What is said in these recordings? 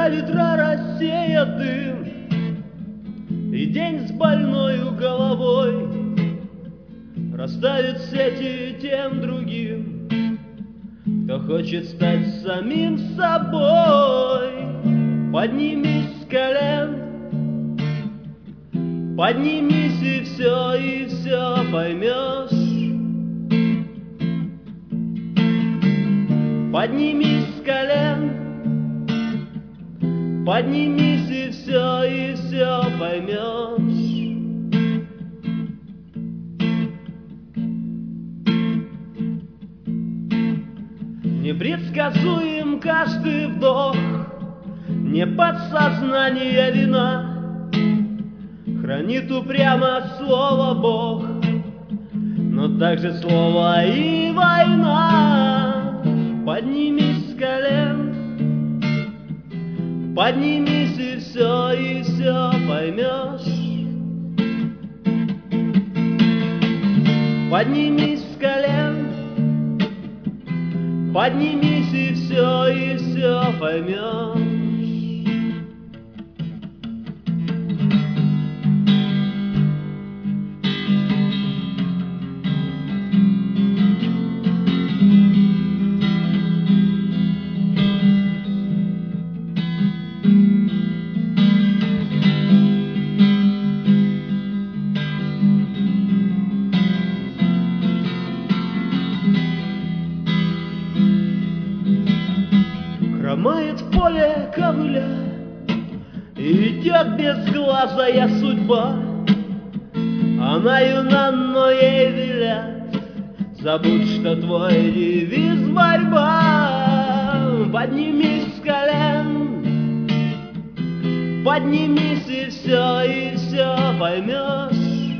Когда ветра рассеят дым, и день с больною головой расставит сети тем другим, кто хочет стать самим собой. Поднимись с колен, поднимись и все поймешь. Поднимись с колен, поднимись и все поймешь. Непредсказуем каждый вдох, не подсознание вина, хранит упрямо слово Бог, но также слово и война. Поднимись с колен, поднимись и все поймешь. Поднимись с колен, поднимись и все поймешь. Хромает в поле ковыля, и идет безглазая судьба. Она юна, но ей велят: забудь, что твой девиз борьба. Поднимись с колен, поднимись и все поймешь.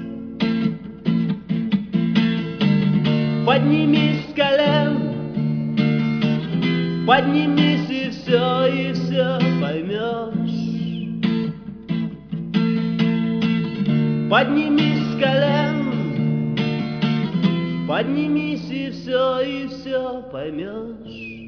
Поднимись с колен, поднимись и все поймешь. Поднимись с колен, поднимись и все поймешь.